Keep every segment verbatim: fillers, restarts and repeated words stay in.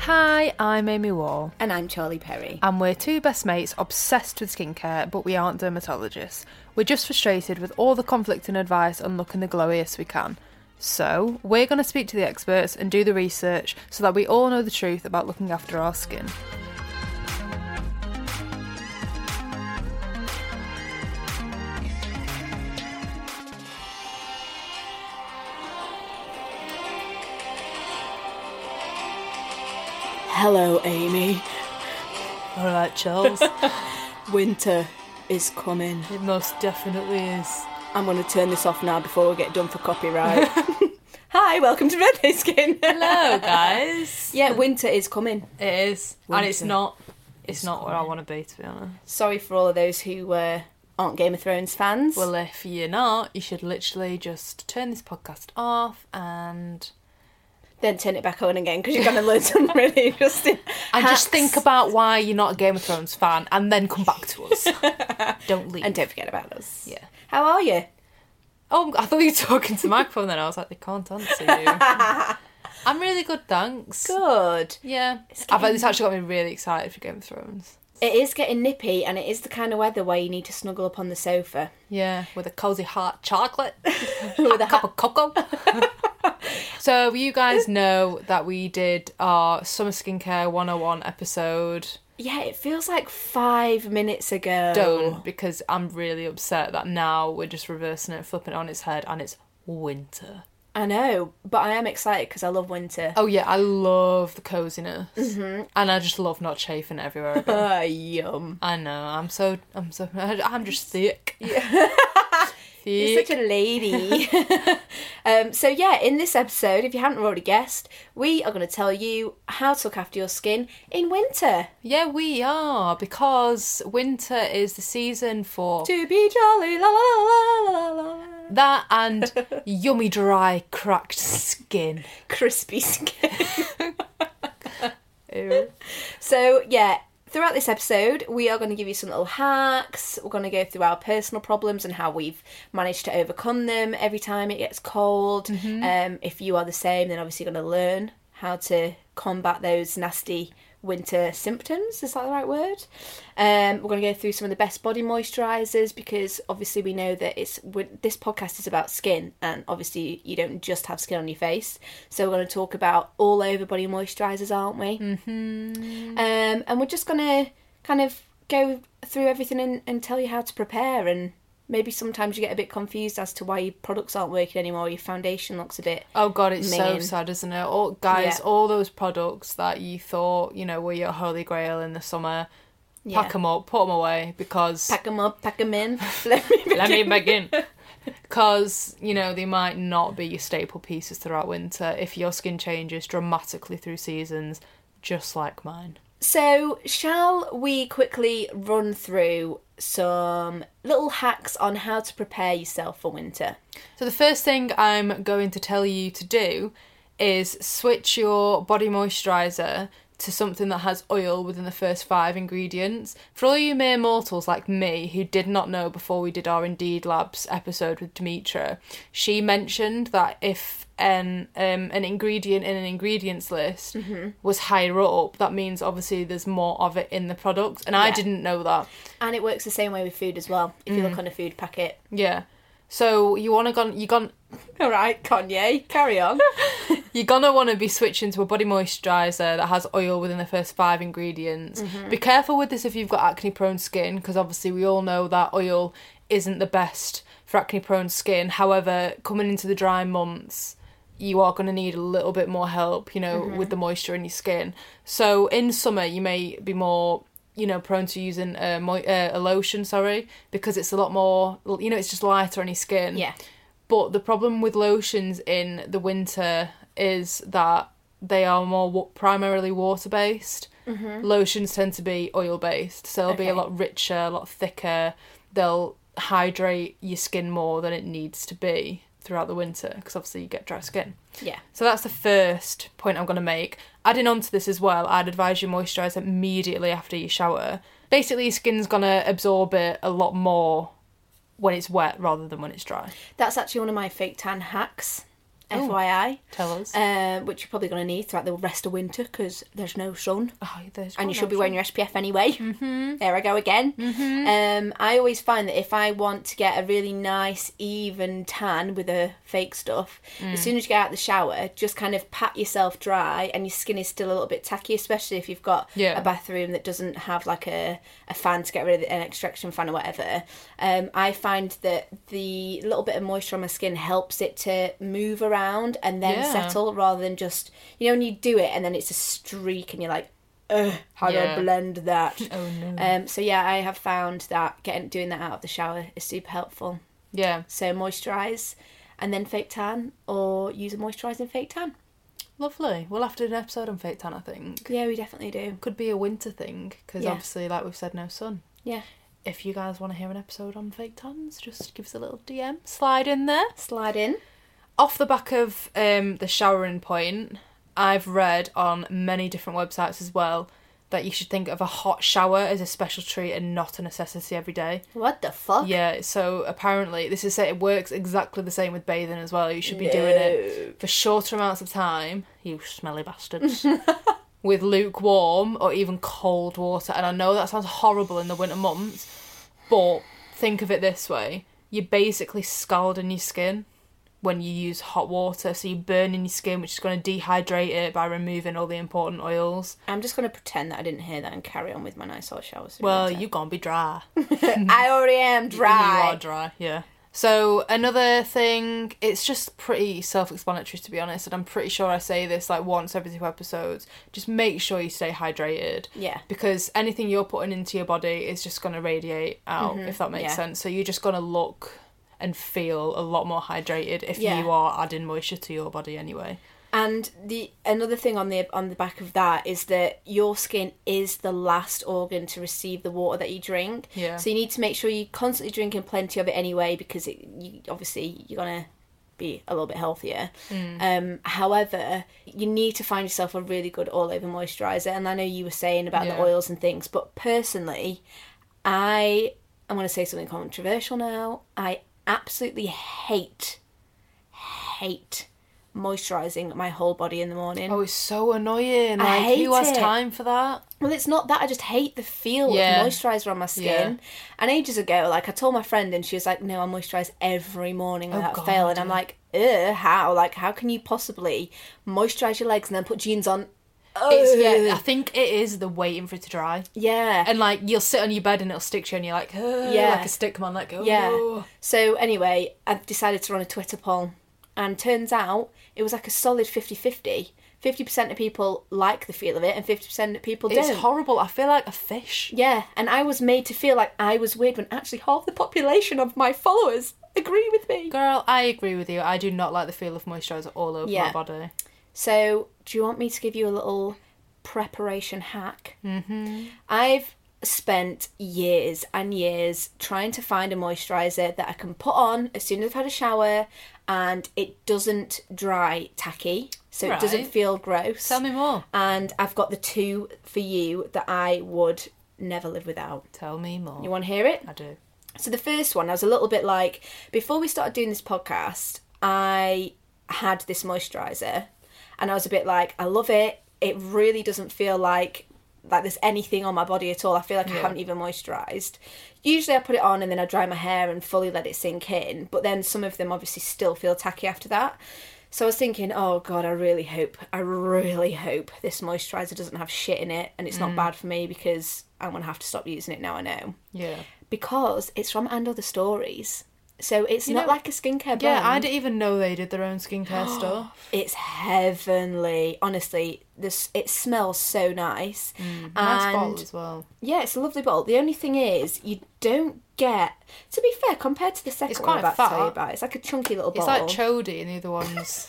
Hi, I'm Amy Wall. And I'm Charlie Perry. And we're two best mates obsessed with skincare, but we aren't dermatologists. We're just frustrated with all the conflicting advice on looking the glowiest we can. So, we're going to speak to the experts and do the research so that we all know the truth about looking after our skin. Hello, Amy. Alright, Charles. Winter is coming. It most definitely is. I'm going to turn this off now before we get done for copyright. Hi, welcome to Birthday Skin. Hello, guys. Yeah, winter is coming. It is. Winter. And it's not, it's, It's not where I coming. want to be, to be honest. Sorry for all of those who uh, aren't Game of Thrones fans. Well, if you're not, you should literally just turn this podcast off and... then turn it back on again because you're going to learn some really interesting And hacks. just think about why you're not a Game of Thrones fan and then come back to us. Don't leave. And don't forget about us. Yeah. How are you? Oh, I thought you were talking to the microphone then. I was like, they can't answer you. I'm really good, thanks. Good. Yeah. It's I've getting- It's actually got me really excited for Game of Thrones. It is getting nippy and it is the kind of weather where you need to snuggle up on the sofa. Yeah, with a cosy hot chocolate. With a cup of cocoa. So you guys know that we did our Summer Skincare one oh one episode. Yeah, it feels like five minutes ago. Don't, because I'm really upset that now we're just reversing it, flipping it on its head, and it's winter. I know, but I am excited because I love winter. Oh yeah, I love the coziness, Mm-hmm. and I just love not chafing everywhere. I go. Ah, yum. I know, I'm so, I'm so, I'm just thick. You're such a lady. um, so yeah, in this episode, if you haven't already guessed, we are going to tell you how to look after your skin in winter. Yeah, we are, because winter is the season for To be jolly, la la la la la la. that and yummy, dry, cracked skin. Crispy skin. Ew. So yeah, throughout this episode, we are going to give you some little hacks. We're going to go through our personal problems and how we've managed to overcome them every time it gets cold. Mm-hmm. Um, if you are the same, then obviously you're going to learn how to combat those nasty winter symptoms. Is that the right word? Um, we're going to go through some of the best body moisturisers because obviously we know that it's this podcast is about skin, and obviously you don't just have skin on your face. So we're going to talk about all over body moisturisers, aren't we? Mm-hmm. Um, and we're just going to kind of go through everything and, and tell you how to prepare. And maybe sometimes you get a bit confused as to why your products aren't working anymore. Your foundation looks a bit... Oh god, it's so Minging. sad, isn't it? All, guys, Yeah. all those products that you thought, you know, were your holy grail in the summer, Yeah. pack them up, put them away, because... Pack them up, pack them in. Let me Let me begin. Because, you know, they might not be your staple pieces throughout winter if your skin changes dramatically through seasons, just like mine. So, shall we quickly run through some little hacks on how to prepare yourself for winter? So the first thing I'm going to tell you to do is switch your body moisturiser to something that has oil within the first five ingredients. For all you mere mortals like me who did not know before we did our Indeed Labs episode with Demetra, she mentioned that if an um, an ingredient in an ingredients list Mm-hmm. was higher up, that means obviously there's more of it in the product, and I Yeah. didn't know that. And it works the same way with food as well, if you Mm. look on a food packet. Yeah. So you want to go, you gone, All right, Kanye, carry on. you're gonna want to be switching to a body moisturiser that has oil within the first five ingredients. Mm-hmm. Be careful with this if you've got acne prone skin, because obviously we all know that oil isn't the best for acne prone skin. However, coming into the dry months, you are going to need a little bit more help, you know, Mm-hmm. with the moisture in your skin. So in summer, you may be more, you know, prone to using a, mo- uh, a lotion, sorry, because it's a lot more, you know, it's just lighter on your skin. Yeah. But the problem with lotions in the winter is that they are more wa- primarily water-based. Mm-hmm. Lotions tend to be oil-based, so they'll be a Okay. lot richer, a lot thicker. They'll hydrate your skin more than it needs to be throughout the winter, because obviously you get dry skin. Yeah. So that's the first point I'm going to make. Adding on to this as well, I'd advise you moisturise immediately after you shower. Basically, your skin's going to absorb it a lot more when it's wet rather than when it's dry. That's actually one of my fake tan hacks. F Y I. Tell us. Um, which you're probably going to need throughout the rest of winter because there's no sun. Oh, there's And you no should be wearing sun. your S P F anyway. Mm-hmm. There I go again. Mm-hmm. Um, I always find that if I want to get a really nice, even tan with the fake stuff, Mm. as soon as you get out of the shower, just kind of pat yourself dry and your skin is still a little bit tacky, especially if you've got Yeah. a bathroom that doesn't have like a, a fan to get rid of it, an extraction fan or whatever. Um, I find that the little bit of moisture on my skin helps it to move around and then Yeah. settle rather than just, you know, when you do it and then it's a streak and you're like, ugh, how do I Yeah. blend that? Oh, no. Um, so yeah, I have found that getting doing that out of the shower is super helpful. Yeah. So moisturise and then fake tan, or use a moisturising fake tan. Lovely. We'll have to do an episode on fake tan, I think. Yeah, we definitely do. Could be a winter thing, because Yeah. obviously, like we've said, no sun. Yeah. If you guys want to hear an episode on fake tans, just give us a little D M. Slide in there. Slide in. Off the back of um, the showering point, I've read on many different websites as well that you should think of a hot shower as a special treat and not a necessity every day. What the fuck? Yeah, so apparently this is say it works exactly the same with bathing as well. You should be doing it for shorter amounts of time, you smelly bastards, with lukewarm or even cold water. And I know that sounds horrible in the winter months, but think of it this way. You're basically scalding your skin when you use hot water, so you're burning your skin, which is going to dehydrate it by removing all the important oils. I'm just going to pretend that I didn't hear that and carry on with my nice hot shower. through Well, winter. you're going to be dry. I already am dry. You are dry, yeah. So another thing, it's just pretty self-explanatory to be honest, and I'm pretty sure I say this like once every two episodes. Just make sure you stay hydrated. Yeah. Because anything you're putting into your body is just going to radiate out, Mhm, if that makes yeah. sense. So you're just going to look and feel a lot more hydrated if Yeah. you are adding moisture to your body anyway. And the another thing on the on the back of that is that your skin is the last organ to receive the water that you drink. Yeah. So you need to make sure you're constantly drinking plenty of it anyway, because it, you, obviously you're gonna be a little bit healthier. Mm. Um, however, you need to find yourself a really good all over moisturiser. And I know you were saying about Yeah. the oils and things, but personally, I I'm gonna say something controversial now. I absolutely hate hate moisturising my whole body in the morning. Oh, it's so annoying. I Like, hate who has it. time for that? Well, it's not that. I just hate the feel Yeah. of moisturiser on my skin. And ages ago, like, I told my friend and she was like, no, I moisturise every morning Oh, without God, fail. And I'm yeah. like, ugh, how? Like, how can you possibly moisturise your legs and then put jeans on? It's, yeah, I Ugh. think it is the waiting for it to dry. Yeah. And like you'll sit on your bed and it'll stick to you and you're like, "Ugh," Yeah. like a stick man, like, oh. Yeah. So anyway, I've decided to run a Twitter poll. And turns out it was like a solid fifty-fifty. fifty percent of people like the feel of it and fifty percent of people It's don't. horrible. I feel like a fish. Yeah, and I was made to feel like I was weird when actually half the population of my followers agree with me. Girl, I agree with you. I do not like the feel of moisturiser all over Yeah. my body. So, do you want me to give you a little preparation hack? Mm-hmm. I've spent years and years trying to find a moisturiser that I can put on as soon as I've had a shower and it doesn't dry tacky, so Right. it doesn't feel gross. Tell me more. And I've got the two for you that I would never live without. Tell me more. You want to hear it? I do. So the first one, I was a little bit like, before we started doing this podcast, I had this moisturiser and I was a bit like, I love it. It really doesn't feel like like there's anything on my body at all. I feel like I Yeah. haven't even moisturised. Usually I put it on and then I dry my hair and fully let it sink in, but then some of them obviously still feel tacky after that. So I was thinking, oh God, I really hope, I really hope this moisturiser doesn't have shit in it and it's not bad for me, because I'm going to have to stop using it now I know. Yeah. Because it's from And Other Stories. So it's You not know- like a skincare brand. Yeah, I didn't even know they did their own skincare stuff. It's heavenly. Honestly, this it smells so nice. Nice and bottle as well. yeah, it's a lovely bottle. The only thing is, you don't get, to be fair, compared to the second It's one I'm quite about to tell you fat. about, it's like a chunky little It's bottle. like Chody and the other one's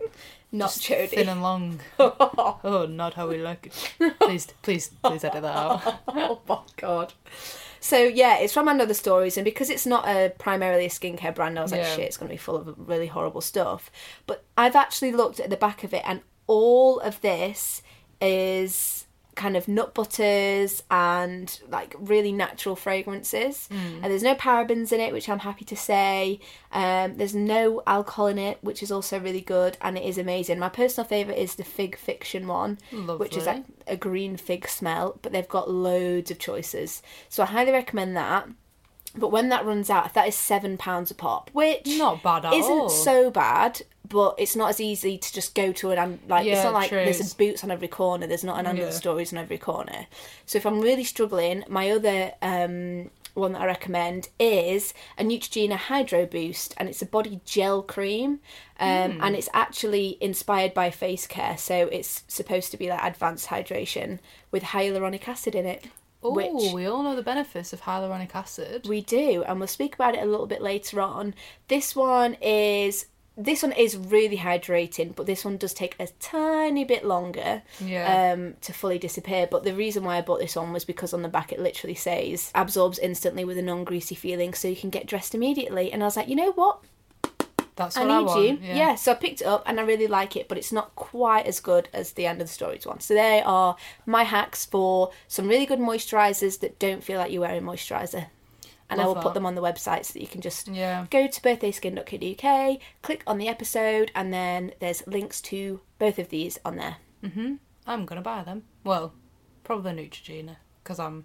not just thin chody. and long. Oh, not how we like it. Please, please, please edit that out. Oh my God. So yeah, it's from And Other Stories, and because it's not a primarily a skincare brand, I was like, Yeah. shit, it's going to be full of really horrible stuff. But I've actually looked at the back of it, and all of this is kind of nut butters and like really natural fragrances. Mm. And there's no parabens in it, which I'm happy to say. Um, there's no alcohol in it, which is also really good, and it is amazing. My personal favourite is the Fig Fiction one, Lovely. which is like a green fig smell, but they've got loads of choices. So I highly recommend that. But when that runs out, that is seven pounds a pop, which not bad at isn't all. so bad, but it's not as easy to just go to an, like, Yeah, it's not like true. there's a Boots on every corner, there's not an Andal Yeah. Stories on every corner. So if I'm really struggling, my other um, one that I recommend is a Neutrogena Hydro Boost, and it's a body gel cream, um, Mm. and it's actually inspired by face care, so it's supposed to be like advanced hydration with hyaluronic acid in it. Oh, which we all know the benefits of hyaluronic acid. we do, and we'll speak about it a little bit later on. This one is this one is really hydrating, but this one does take a tiny bit longer Yeah. um, to fully disappear. But the reason why I bought this one was because on the back it literally says absorbs instantly with a non-greasy feeling, so you can get dressed immediately. And I was like, you know what? That's I what need I, want. you. Yeah. Yeah, so I picked it up and I really like it, but it's not quite as good as the End of the Stories one. So they are my hacks for some really good moisturisers that don't feel like you're wearing moisturiser. And I Love will that. put them on the website so that you can just Yeah. go to birthday skin dot co dot uk, click on the episode, and then there's links to both of these on there. Mm-hmm. I'm going to buy them. Well, probably Neutrogena, because I'm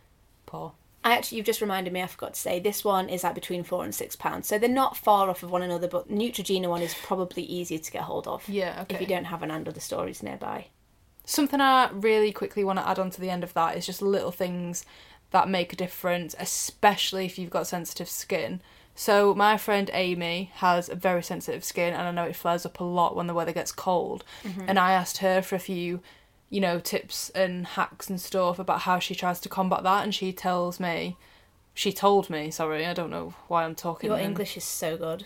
poor. I actually, you've just reminded me, I forgot to say, this one is like between four and six pounds. So they're not far off of one another, but Neutrogena one is probably easier to get hold of. Yeah, okay. If you don't have an End of the Stories nearby. Something I really quickly want to add on to the end of that is just little things that make a difference, especially if you've got sensitive skin. So my friend Amy has a very sensitive skin, and I know it flares up a lot when the weather gets cold. Mm-hmm. And I asked her for a few, you know, tips and hacks and stuff about how she tries to combat that, and she tells me, she told me, sorry, I don't know why I'm talking. Your in- English is so good.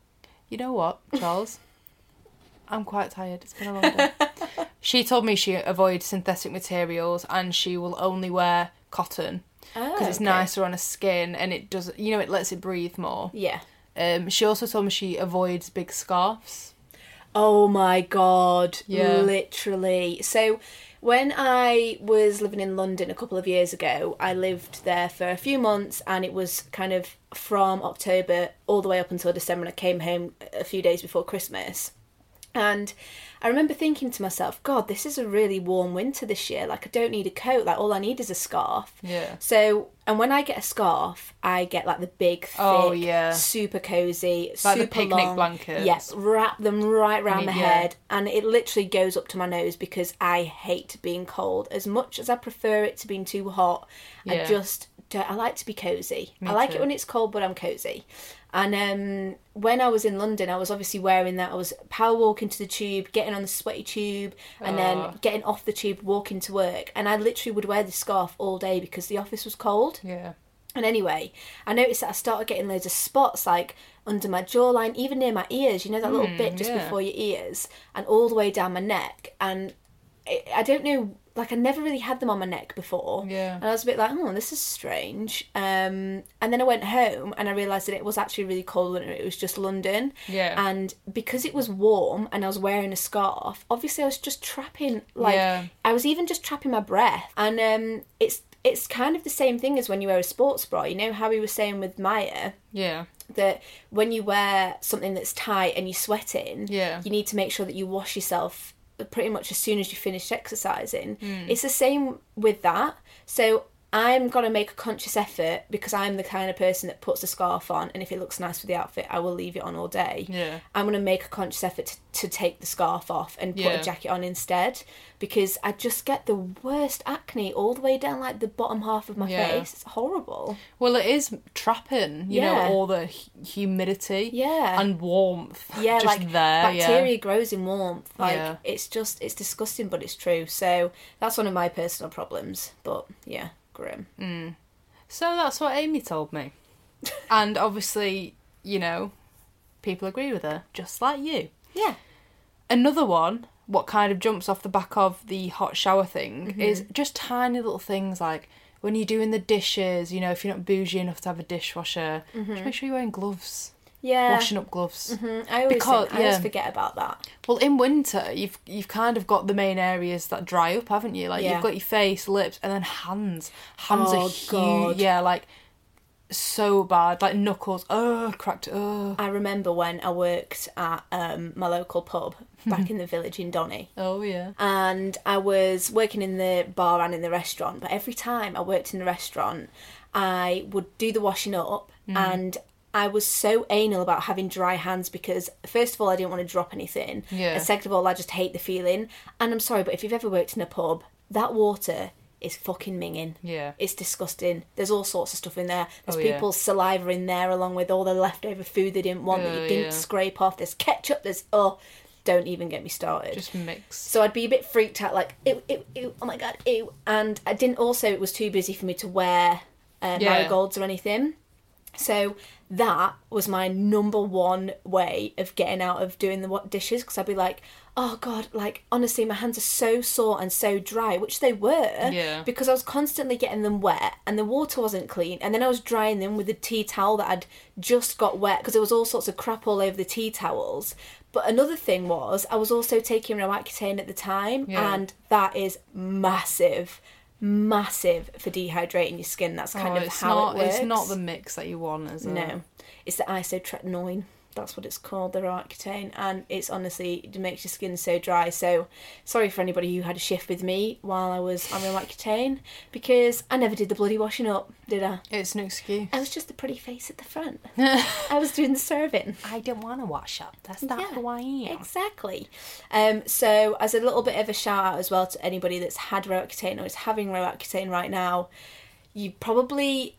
You know what, Charles? I'm quite tired. It's been a long day. She told me she avoids synthetic materials and she will only wear cotton because Oh, it's okay. nicer on her skin and it does, you know, it lets it breathe more. Yeah. Um, she also told me she avoids big scarves. Oh my god. Yeah. Literally. So when I was living in London a couple of years ago, I lived there for a few months, and it was kind of from October all the way up until December, and I came home a few days before Christmas. And I remember thinking to myself, God, this is a really warm winter this year. Like, I don't need a coat. Like, all I need is a scarf. Yeah. So, and when I get a scarf, I get like the big, thick, Oh, yeah. super cozy, Like the super picnic long. blankets. Yes, wrap them right round mean, my yeah. head, and it literally goes up to my nose because I hate being cold. As much as I prefer it to being too hot, I Yeah. just don't. I like to be cozy. Me I like too. it when it's cold, but I'm cozy. And um, when I was in London, I was obviously wearing that. I was power walking to the tube, getting on the sweaty tube, and Oh. then getting off the tube, walking to work. And I literally would wear this scarf all day because the office was cold. Yeah. And anyway, I noticed that I started getting loads of spots, like under my jawline, even near my ears, you know, that little Mm, bit just yeah. before your ears, and all the way down my neck. And it, I don't know, like, I never really had them on my neck before. Yeah. And I was a bit like, oh, this is strange. Um, and then I went home and I realised that it was actually really cold winter. It was just London. Yeah. And because it was warm and I was wearing a scarf, obviously I was just trapping, like, Yeah. I was even just trapping my breath. And um, it's it's kind of the same thing as when you wear a sports bra. You know how we were saying with Maya, Yeah. that when you wear something that's tight and you're sweating, Yeah. you need to make sure that you wash yourself pretty much as soon as you finish exercising. Mm. It's the same with that. So I'm going to make a conscious effort, because I'm the kind of person that puts a scarf on, and if it looks nice for the outfit, I will leave it on all day. Yeah. I'm going to make a conscious effort to, to take the scarf off and put Yeah. a jacket on instead, because I just get the worst acne all the way down like the bottom half of my Yeah. face. It's horrible. Well, it is trapping, you Yeah. know, all the hu- humidity Yeah. and warmth. Yeah, just like there, bacteria yeah. grows in warmth. Like Yeah. it's just it's disgusting, but it's true. So that's one of my personal problems. But yeah, grim. So that's what Amy told me. And obviously, you know, people agree with her, just like you. Yeah. Another one, what kind of jumps off the back of the hot shower thing, Mm-hmm. is just tiny little things like when you're doing the dishes, you know, if you're not bougie enough to have a dishwasher, Mm-hmm. just make sure you're wearing gloves. Yeah. Washing up gloves. Mm-hmm. I always Because- think, I always yeah. forget about that. Well, in winter, you've you've kind of got the main areas that dry up, haven't you? Like, Yeah. you've got your face, lips, and then hands. Hands Oh, are huge. God. Yeah, like, so bad. Like, knuckles. Oh, cracked. Oh. I remember when I worked at um, my local pub back in the village in Donny. Oh, yeah. And I was working in the bar and in the restaurant, but every time I worked in the restaurant, I would do the washing up, Mm. and I was so anal about having dry hands because, first of all, I didn't want to drop anything, Yeah. and second of all, I just hate the feeling. And I'm sorry, but if you've ever worked in a pub, that water is fucking minging. Yeah. It's disgusting. There's all sorts of stuff in there. There's Oh, yeah. people's saliva in there along with all the leftover food they didn't want that Oh, you didn't yeah. scrape off. There's ketchup, there's... Oh, don't even get me started. Just mix. So I'd be a bit freaked out, like, ew, ew, ew, oh my god, ew. And I didn't also, it was too busy for me to wear uh, Yeah. marigolds or anything. So that was my number one way of getting out of doing the what dishes, because I'd be like, oh god, like, honestly, my hands are so sore and so dry, which they were, Yeah. because I was constantly getting them wet and the water wasn't clean, and then I was drying them with a tea towel that I'd just got wet because there was all sorts of crap all over the tea towels. But another thing was, I was also taking Roaccutane at the time, Yeah. and that is massive, massive for dehydrating your skin. That's kind Oh, of it's how not, it works. It's not the mix that you want, is it? No, it's the isotretinoin. That's what it's called, the Roaccutane, and it's honestly, it makes your skin so dry. So sorry for anybody who had a shift with me while I was on Roaccutane, because I never did the bloody washing up, did I? It's no excuse. I was just the pretty face at the front. I was doing the serving. I don't want to wash up. That's not Yeah, who I am. Exactly. Um, so as a little bit of a shout out as well to anybody that's had Roaccutane or is having Roaccutane right now, you probably...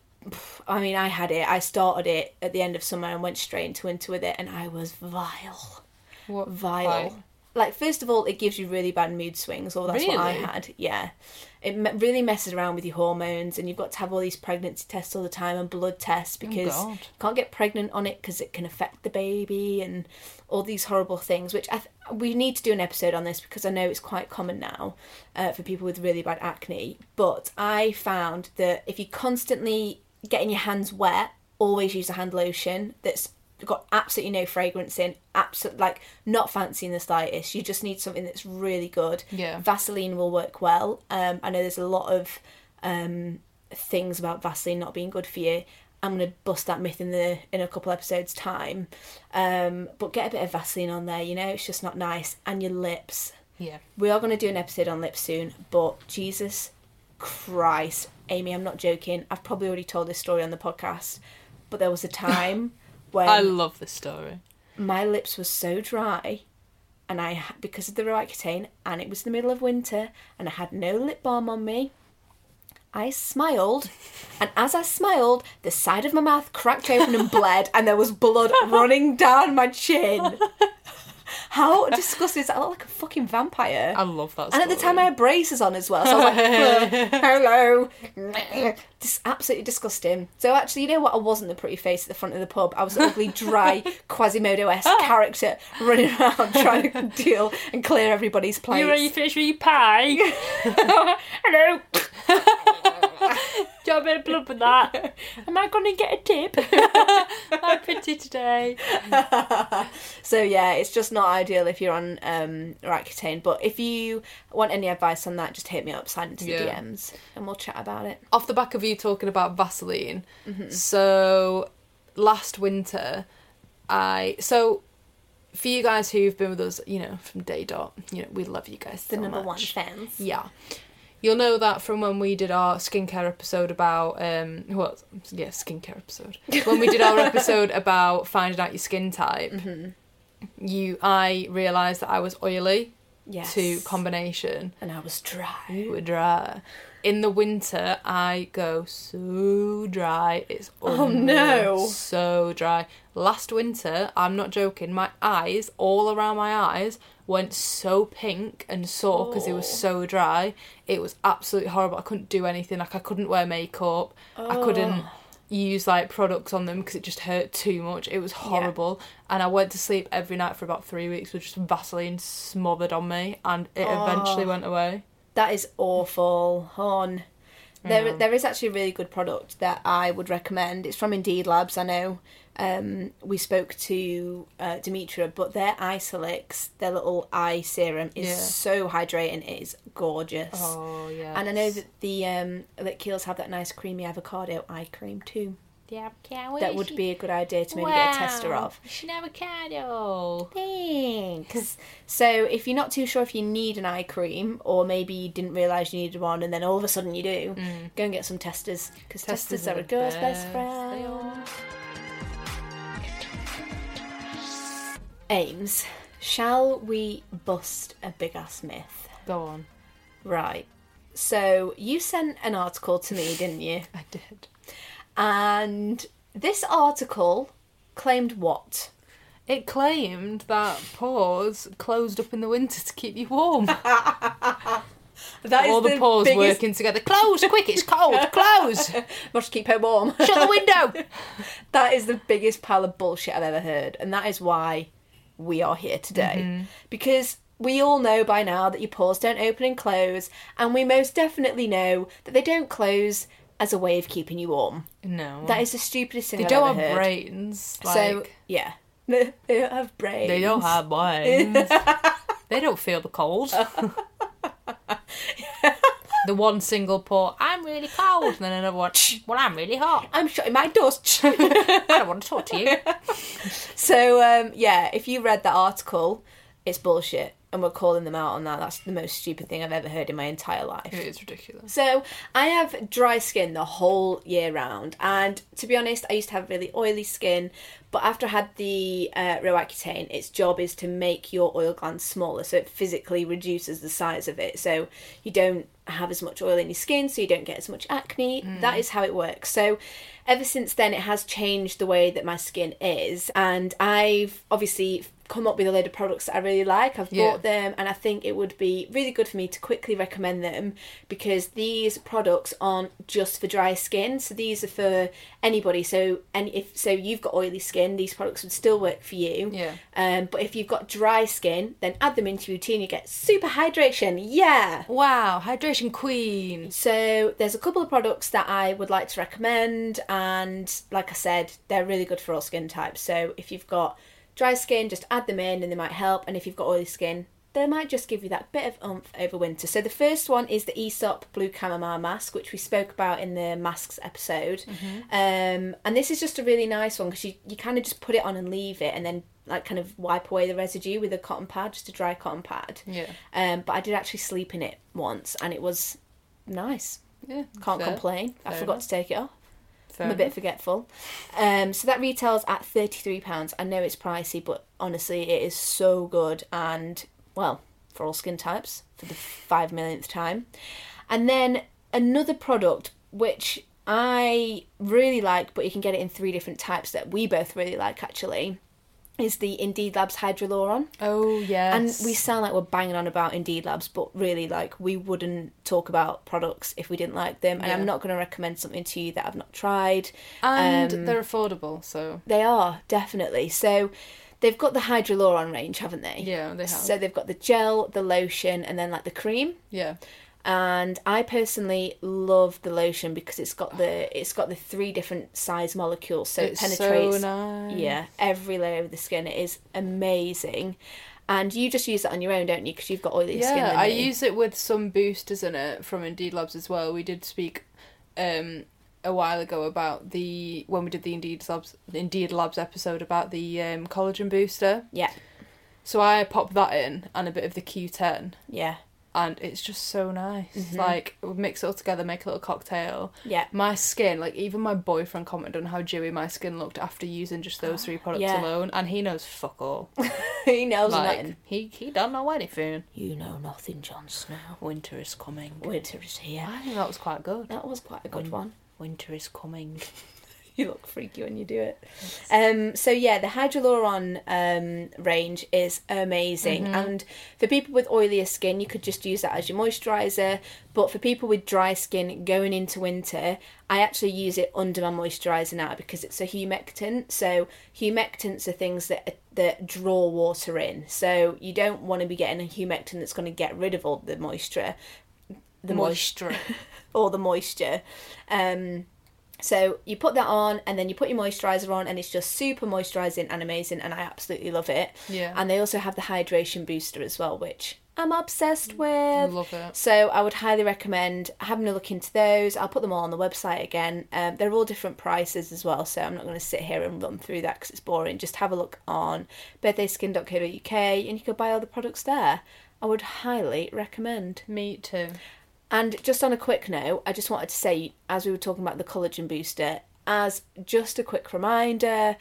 I mean, I had it. I started it at the end of summer and went straight into winter with it, and I was vile. What? Vile. Like, Like, first of all, it gives you really bad mood swings, or that's what I Really? had. Yeah. It me- really messes around with your hormones, and you've got to have all these pregnancy tests all the time and blood tests because God. you can't get pregnant on it because it can affect the baby and all these horrible things, which I th- we need to do an episode on this because I know it's quite common now uh, for people with really bad acne. But I found that if you constantly getting your hands wet, always use a hand lotion that's got absolutely no fragrance in, absolutely, like, not fancy in the slightest. You just need something that's really good. Yeah. Vaseline will work well. Um, I know there's a lot of um, things about Vaseline not being good for you. I'm going to bust that myth in the in a couple episodes' time. Um, but get a bit of Vaseline on there, you know, it's just not nice. And your lips. Yeah. We are going to do an episode on lips soon, but Jesus Christ, Amy, I'm not joking. I've probably already told this story on the podcast, but there was a time when I love this story. my lips were so dry, and I because of the Roaccutane, and it was the middle of winter, and I had no lip balm on me. I smiled, and as I smiled, the side of my mouth cracked open and bled, and there was blood running down my chin. How disgusting is that? I look like a fucking vampire. I love that And story. at the time I had braces on as well, so I was like, hello. Just absolutely disgusting. So actually, you know what? I wasn't the pretty face at the front of the pub. I was an ugly, dry, Quasimodo-esque character running around trying to deal and clear everybody's plates. You ready to finish with your pie? Hello. Do you want a bit of blood with that? Am I going to get a tip? I'm pretty today. So yeah, it's just not ideal if you're on um, Roaccutane. But if you want any advice on that, just hit me up, sign into the Yeah. D Ms, and we'll chat about it. Off the back of you talking about Vaseline, Mm-hmm. so last winter, I... So, for you guys who've been with us, you know, from day dot, you know, we love you guys The so number much. one fans. Yeah. You'll know that from when we did our skincare episode about, um, well, yeah, skincare episode. When we did our episode about finding out your skin type, Mm-hmm. you, I realised that I was oily Yes. to combination. And I was dry. You were dry. In the winter, I go so dry. It's Oh, unreal. no. So dry. Last winter, I'm not joking, my eyes, all around my eyes, went so pink and sore because it was Oh. so dry. It was absolutely horrible. I couldn't do anything. Like, I couldn't wear makeup. I couldn't Oh. use, like, products on them because it just hurt too much. It was horrible. And I went to sleep every night for about three weeks with just Vaseline smothered on me, and it Oh. eventually went away. That is awful, hon. There, know. there is actually a really good product that I would recommend. It's from Indeed Labs. I know um, we spoke to uh, Demetra, but their Isolix, their little eye serum, is Yeah. so hydrating. It is gorgeous. Oh, yeah. And I know that the um, that Kiehl's have that nice creamy avocado eye cream too. Yeah, yeah, That would be a good idea to maybe get a tester of. It's an avocado. Thanks. So if you're not too sure if you need an eye cream, or maybe you didn't realise you needed one and then all of a sudden you do, Mm. go and get some testers, because testers, Testers are are a the girl's best best. friend. They are. Ames, shall we bust a big ass myth? Go on. Right. So you sent an article to me, didn't you? I did. And this article claimed what? It claimed that pores closed up in the winter to keep you warm. That All the, pores biggest... working together. Close, quick, it's cold. Close. Must keep her warm. Shut the window. That is the biggest pile of bullshit I've ever heard, and that is why we are here today. Mm-hmm. Because we all know by now that your pores don't open and close, and we most definitely know that they don't close as a way of keeping you warm. No. That is the stupidest thing They I've don't ever have heard. brains. Like, So, yeah. They don't have brains. they don't have brains. They don't feel the cold. The one single pore, I'm really cold. And then another one, well, I'm really hot. I'm shutting my doors. I don't want to talk to you. So, um, yeah, if you read that article, it's bullshit. And we're calling them out on that. That's the most stupid thing I've ever heard in my entire life. It is ridiculous. So, I have dry skin the whole year round. And to be honest, I used to have really oily skin. But after I had the uh, Roaccutane, its job is to make your oil glands smaller. So, it physically reduces the size of it. So, you don't have as much oil in your skin, so you don't get as much acne. Mm. That is how it works. So, ever since then, it has changed the way that my skin is. And I've obviously come up with a load of products that I really like. I've Yeah. bought them, and I think it would be really good for me to quickly recommend them, because these products aren't just for dry skin. So these are for anybody. So and if so you've got oily skin, these products would still work for you. Yeah. Um, but if you've got dry skin, then add them into your routine. You get super hydration. Yeah. Wow, hydration queen. So there's a couple of products that I would like to recommend, and like I said, they're really good for all skin types. So if you've got dry skin, just add them in and they might help. And if you've got oily skin, they might just give you that bit of oomph over winter. So the first one is the Aesop Blue Chamomile Mask, which we spoke about in the masks episode. Mm-hmm. Um, and this is just a really nice one, because you, you kind of just put it on and leave it, and then like kind of wipe away the residue with a cotton pad, just a dry cotton pad. Yeah. Um, but I did actually sleep in it once, and it was nice. Yeah. Can't fair. complain. I Fair forgot enough. to take it off. Fair I'm a bit enough. forgetful. Um, so that retails at thirty-three pounds. I know it's pricey, but honestly, it is so good. And, well, for all skin types, for the five millionth time. And then another product, which I really like, but you can get it in three different types that we both really like, actually, is the Indeed Labs Hydroluron. Oh, yes. And we sound like we're banging on about Indeed Labs, but really, like, we wouldn't talk about products if we didn't like them. And Yeah. I'm not going to recommend something to you that I've not tried. And Um, they're affordable, so... They are, definitely. So they've got the Hydroluron range, haven't they? Yeah, they have. So they've got the gel, the lotion, and then, like, the cream. Yeah. And I personally love the lotion because it's got the it's got the three different size molecules, so It's it penetrates so nice. yeah every layer of the skin. It is amazing, and you just use it on your own, don't you? Because you've got oily skin. Yeah, than I me. use it with some boosters in it from Indeed Labs as well. We did speak um, a while ago about the when we did the Indeed Labs Indeed Labs episode about the um, collagen booster. Yeah, So I popped that in and a bit of the Q ten, yeah, and it's just so nice. Mm-hmm. Like we mix it all together, make a little cocktail. yeah. My skin, like even my boyfriend commented on how dewy my skin looked after using just those three products Yeah. alone, and he knows fuck all. He knows Like nothing. he he don't know anything. You know nothing, Jon Snow. Winter is coming. Winter is here. I think that was quite good. That was quite a good Win- one. Winter is coming. You look freaky when you do it. Um, so yeah, the Hydroluron um, range is amazing. Mm-hmm. And for people with oilier skin, you could just use that as your moisturiser. But for people with dry skin going into winter, I actually use it under my moisturiser now because it's a humectant. So humectants are things that that draw water in. So you don't want to be getting a humectant that's going to get rid of all the moisture. the Moisture. moisture or the moisture. Um, so you put that on, and then you put your moisturiser on, and it's just super moisturising and amazing, and I absolutely love it. Yeah. And they also have the hydration booster as well, which I'm obsessed with. Love it. So I would highly recommend having a look into those. I'll put them all on the website again. Um, they're all different prices as well, so I'm not going to sit here and run through that because it's boring. Just have a look on birthday skin dot co dot uk, and you can buy all the products there. I would highly recommend. Me too. And just on a quick note, I just wanted to say, as we were talking about the collagen booster, as just a quick reminder,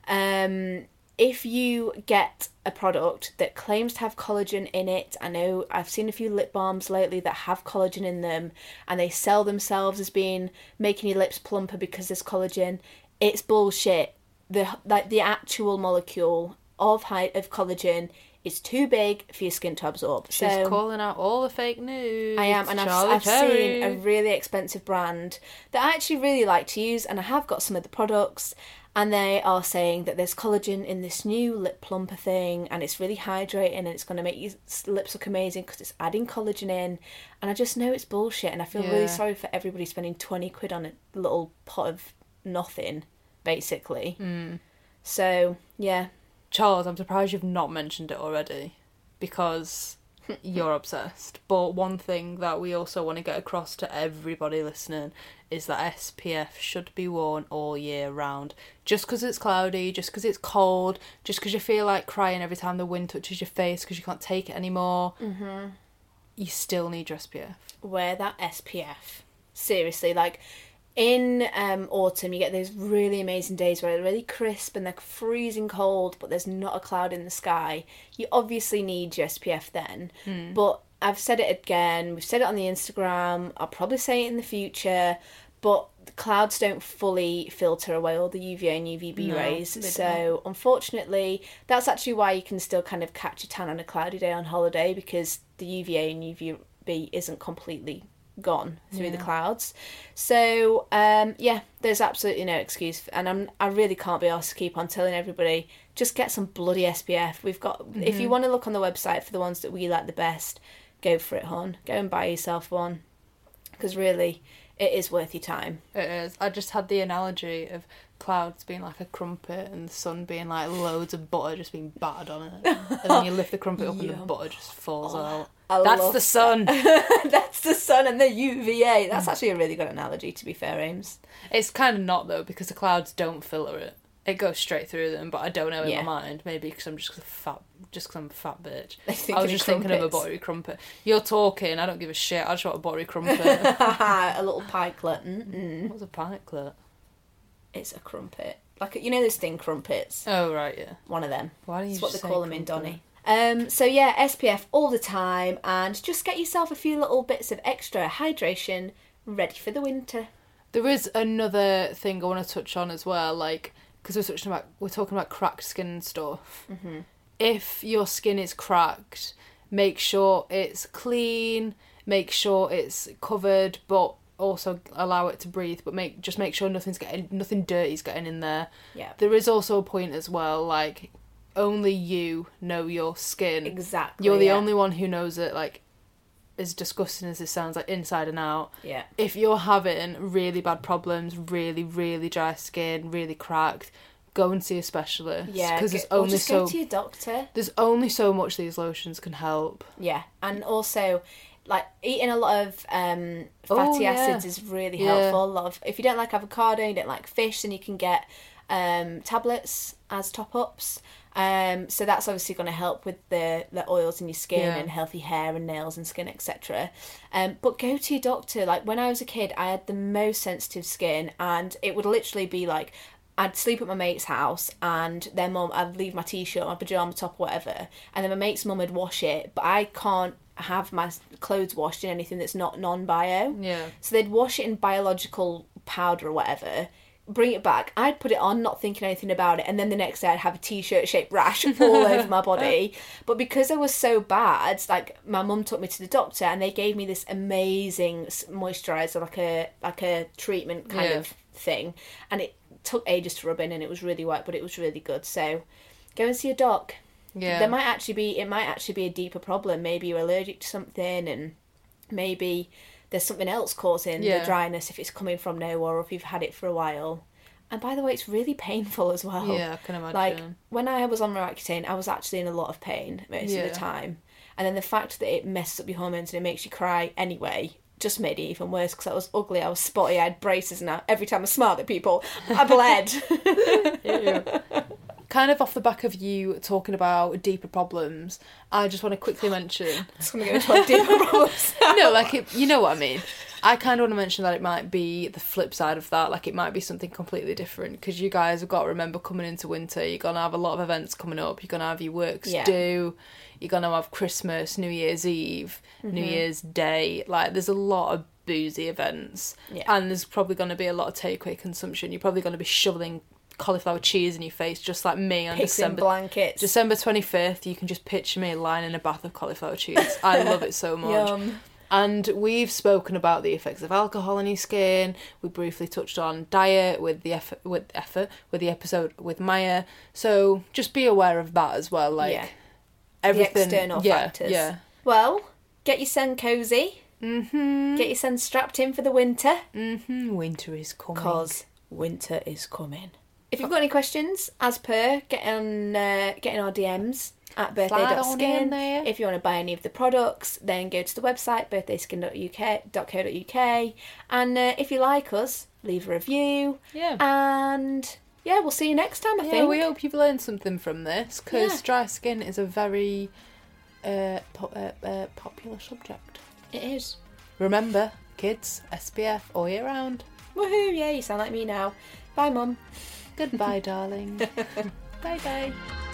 um, if you get a product that claims to have collagen in it, I know I've seen a few lip balms lately that have collagen in them, and they sell themselves as being making your lips plumper because there's collagen. It's bullshit. The like the actual molecule of height of collagen is too big for your skin to absorb. She's so, calling out all the fake news. I am, and I've, I've seen a really expensive brand that I actually really like to use, and I have got some of the products, and they are saying that there's collagen in this new lip plumper thing, and it's really hydrating, and it's going to make your lips look amazing because it's adding collagen in, and I just know it's bullshit, and I feel Yeah. really sorry for everybody spending twenty quid on a little pot of nothing, basically. Mm. So, yeah. Charles, I'm surprised you've not mentioned it already, because you're obsessed. But one thing that we also want to get across to everybody listening is that S P F should be worn all year round. Just because it's cloudy, just because it's cold, just because you feel like crying every time the wind touches your face because you can't take it anymore, Mm-hmm. you still need your S P F. Wear that S P F. Seriously, like, in um, autumn, you get those really amazing days where they're really crisp and they're freezing cold, but there's not a cloud in the sky. You obviously need your S P F then. Mm. But I've said it again, we've said it on the Instagram, I'll probably say it in the future, but the clouds don't fully filter away all the U V A and U V B No, rays. they So, unfortunately, that's actually why you can still kind of catch a tan on a cloudy day on holiday, because the U V A and U V B isn't completely gone through Yeah. the clouds. So um yeah, there's absolutely no excuse, and I'm I really can't be asked to keep on telling everybody just get some bloody S P F. We've got mm-hmm. If you want to look on the website for the ones that we like the best, go for it, hon. Go and buy yourself one, because really it is worth your time. It is. I just had the analogy of clouds being like a crumpet and the sun being like loads of butter just being battered on it, and then you lift the crumpet up and the Yum. butter just falls Oh, out. I That's love the sun. That's the sun and the U V A. That's actually a really good analogy, to be fair, Ames. It's kind of not though, because the clouds don't filter it. It goes straight through them, but I don't know in Yeah. my mind. Maybe because I'm just a fat, just because I'm a fat bitch. Thinking I was of just thinking of a crumpets. buttery crumpet. You're talking. I don't give a shit. I just want a buttery crumpet. A little pikelet. Mm-mm. What's a pikelet? It's a crumpet. Like, you know those thin crumpets? Oh right, yeah. One of them. Why don't you That's what they just say call them in crumpet? Donny. Um, so yeah, S P F all the time, and just get yourself a few little bits of extra hydration ready for the winter. There is another thing I want to touch on as well, like, because we're touching about we're talking about cracked skin and stuff. Mm-hmm. If your skin is cracked, make sure it's clean, make sure it's covered, but also allow it to breathe. But make just make sure nothing's getting nothing dirty's getting in there. Yeah. There is also a point as well, like, only you know your skin. Exactly. You're the yeah. only one who knows it, like, as disgusting as it sounds, like, inside and out. Yeah. If you're having really bad problems, really, really dry skin, really cracked, go and see a specialist. Yeah. Because go- there's or only just so go to your doctor. there's only so much these lotions can help. Yeah, and also, like, eating a lot of um, fatty Oh, yeah. acids is really Yeah. helpful. A lot of, if you don't like avocado, you don't like fish, then you can get um, tablets as top-ups. Um, so that's obviously going to help with the, the oils in your skin Yeah. and healthy hair and nails and skin, et cetera. Um, but go to your doctor. Like, when I was a kid, I had the most sensitive skin, and it would literally be like, I'd sleep at my mate's house, and their mum, I'd leave my t-shirt, my pyjama top, whatever, and then my mate's mum would wash it, but I can't have my clothes washed in anything that's not non-bio. Yeah. So they'd wash it in biological powder or whatever, bring it back, I'd put it on, not thinking anything about it, and then the next day I'd have a t-shirt shaped rash all over my body. But because I was so bad, like, my mum took me to the doctor, and they gave me this amazing s- moisturiser, like a like a treatment kind Yeah. of thing, and it took ages to rub in, and it was really wet, but it was really good. So go and see a doc. Yeah. There might actually be it might actually be a deeper problem. Maybe you're allergic to something, and maybe there's something else causing Yeah. the dryness if it's coming from nowhere or if you've had it for a while. And by the way, it's really painful as well. Yeah, I can imagine. Like, when I was on Roaccutane, I was actually in a lot of pain most Yeah. of the time. And then the fact that it messes up your hormones and it makes you cry anyway just made it even worse because I was ugly, I was spotty, I had braces, and I, every time I smiled at people, I bled. Ew. Kind of off the back of you talking about deeper problems, I just want to quickly mention... It's going to go into our deeper problems. No, like, it, you know what I mean. I kind of want to mention that it might be the flip side of that. Like, it might be something completely different because you guys have got to remember coming into winter, you're going to have a lot of events coming up. You're going to have your works Yeah. due. You're going to have Christmas, New Year's Eve, Mm-hmm. New Year's Day. Like, there's a lot of boozy events. Yeah. And there's probably going to be a lot of takeaway consumption. You're probably going to be shoveling cauliflower cheese in your face just like me on Pigs in December... blankets. December twenty-fifth. You can just picture me lying in a bath of cauliflower cheese. I love it so much. Yum. And we've spoken about the effects of alcohol on your skin. We briefly touched on diet with the effort, with effort, with the episode with Maya. So just be aware of that as well. Like Yeah. everything, The external yeah, factors. Yeah. Well, get your son cosy. Mhm. Get your son strapped in for the winter. Mhm. Winter is coming. Because winter is coming. If you've got any questions, as per, get on, uh, get in our D Ms at birthday Slide dot on skin. in there. If you want to buy any of the products, then go to the website birthday skin dot co dot uk. And uh, if you like us, leave a review. Yeah. And yeah, we'll see you next time, I Yeah, think. we hope you've learned something from this because Yeah. dry skin is a very uh, po- uh, uh, popular subject. It is. Remember, kids, S P F all year round. Woohoo, yeah, you sound like me now. Bye, Mum. Goodbye, darling. Bye bye.